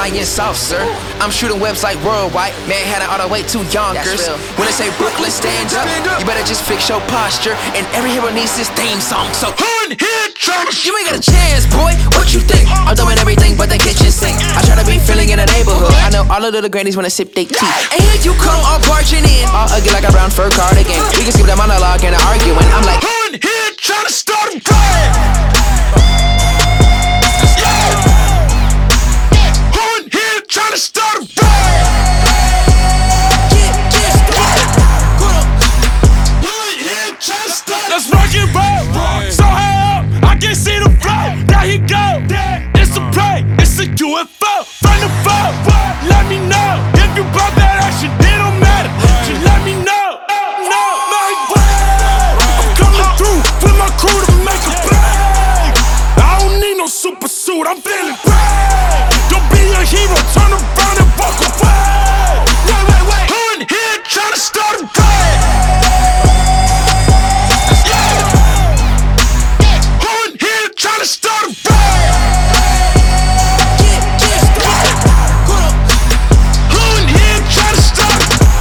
flying soft, sir. I'm shooting webs like worldwide, Manhattan all the way to Yonkers. When they say Brooklyn, stand up, you better just fix your posture. And every hero needs his theme song, so you ain't got a chance, boy. What you think? I'm doing everything but the kitchen sink. I try to be feeling in the neighborhood. I know all the little grannies wanna sip their tea. And here you come, all barging in, all ugly like a brown fur cardigan. We can skip the monologue and the arguing. I'm like, here trying to start a riot. Trying to start a riot. Let's rock and roll. So high up, I can't see the flow. There he go. It's a play, it's a UFO. From the phone, let me know if you brought that action. It don't matter. Just let me know. No, my way. I'm coming through with my crew to make a play. I don't need no super suit. I'm feeling great. Don't be a hero. Turn around and walk away. Wait. Who in here trying to start a riot? Trying to start a riot. Who in here trying to start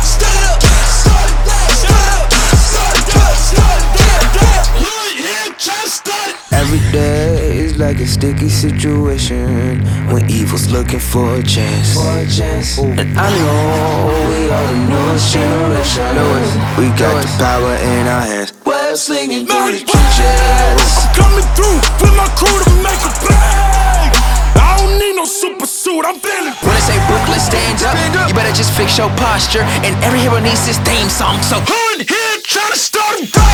it? Every day is like a sticky situation when evil's looking for a chance. And I know we are the newest generation. We got the power in our hands. Web slinging through the trenches. I'm coming through with my crew to make a play. I don't need no super suit. I'm feeling. When they say Brooklyn, stand up, you better just fix your posture. And every hero needs his theme song. So who in here trying to start a riot?